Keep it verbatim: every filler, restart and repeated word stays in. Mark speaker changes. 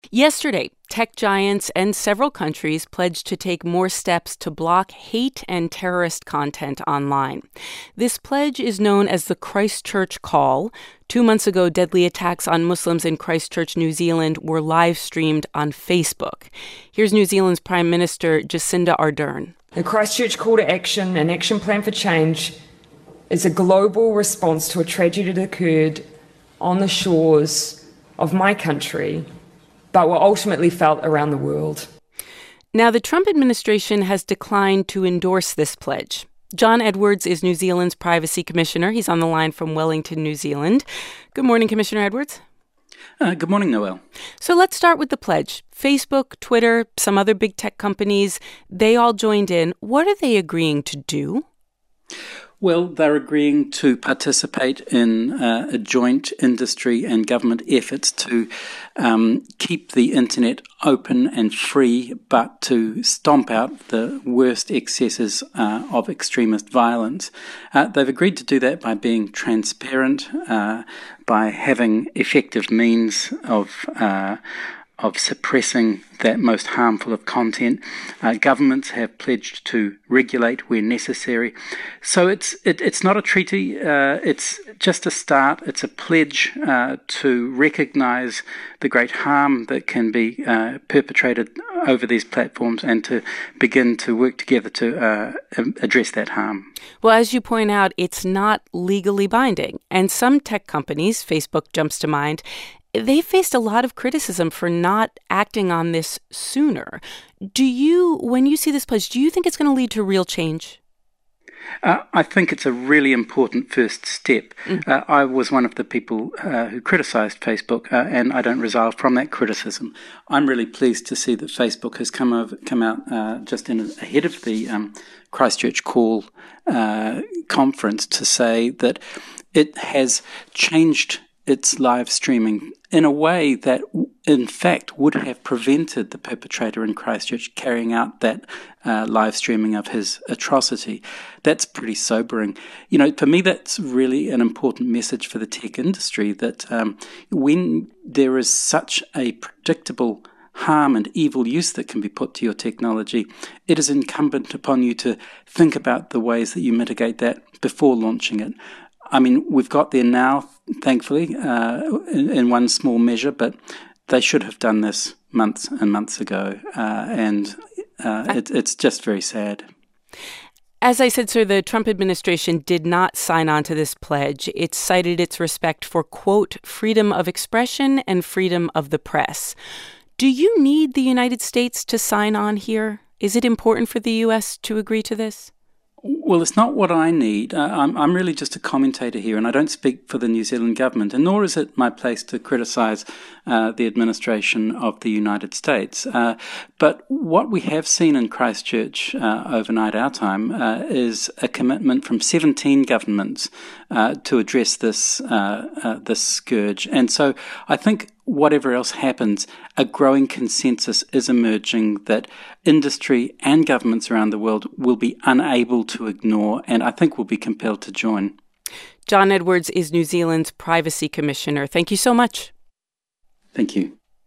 Speaker 1: Yesterday, tech giants and several countries pledged to take more steps to block hate and terrorist content online. This pledge is known as the Christchurch Call. Two months ago, deadly attacks on Muslims in Christchurch, New Zealand were live-streamed on Facebook. Here's New Zealand's Prime Minister Jacinda Ardern.
Speaker 2: The Christchurch Call to Action and Action Plan for Change is a global response to a tragedy that occurred on the shores of my country, but were ultimately felt around the world.
Speaker 1: Now, the Trump administration has declined to endorse this pledge. John Edwards is New Zealand's Privacy Commissioner. He's on the line from Wellington, New Zealand. Good morning, Commissioner Edwards.
Speaker 3: Uh, good morning, Noelle.
Speaker 1: So let's start with the pledge. Facebook, Twitter, some other big tech companies, they all joined in. What are they agreeing to do?
Speaker 3: Well, they're agreeing to participate in uh, a joint industry and government efforts to um, keep the internet open and free, but to stomp out the worst excesses uh, of extremist violence. Uh, they've agreed to do that by being transparent, uh, by having effective means of uh, of suppressing that most harmful of content. Uh, governments have pledged to regulate where necessary. So it's it, it's not a treaty, uh, it's just a start. It's a pledge uh, to recognise the great harm that can be uh, perpetrated over these platforms and to begin to work together to uh, address that harm.
Speaker 1: Well, as you point out, it's not legally binding. And some tech companies, Facebook jumps to mind, they faced a lot of criticism for not acting on this sooner. Do you, when you see this pledge, do you think it's going to lead to real change?
Speaker 3: Uh, I think it's a really important first step. Mm. Uh, I was one of the people uh, who criticised Facebook, uh, and I don't resile from that criticism. I'm really pleased to see that Facebook has come over, come out uh, just in ahead of the um, Christchurch Call uh, conference to say that it has changed its live streaming in a way that, in fact, would have prevented the perpetrator in Christchurch carrying out that uh, live streaming of his atrocity. That's pretty sobering. You know, for me, that's really an important message for the tech industry, that um, when there is such a predictable harm and evil use that can be put to your technology, it is incumbent upon you to think about the ways that you mitigate that before launching it. I mean, we've got there now, thankfully, uh, in, in one small measure, but they should have done this months and months ago, uh, and uh, it, it's just very sad.
Speaker 1: As I said, sir, the Trump administration did not sign on to this pledge. It cited its respect for, quote, freedom of expression and freedom of the press. Do you need the United States to sign on here? Is it important for the U S to agree to this?
Speaker 3: Well, it's not what I need. Uh, I'm, I'm really just a commentator here, and I don't speak for the New Zealand government, and nor is it my place to criticise uh, the administration of the United States. Uh, but what we have seen in Christchurch uh, overnight our time uh, is a commitment from seventeen governments uh, to address this uh, uh, this scourge. And so I think whatever else happens, a growing consensus is emerging that industry and governments around the world will be unable to ignore, and I think will be compelled to join.
Speaker 1: John Edwards is New Zealand's Privacy Commissioner. Thank you so much.
Speaker 3: Thank you.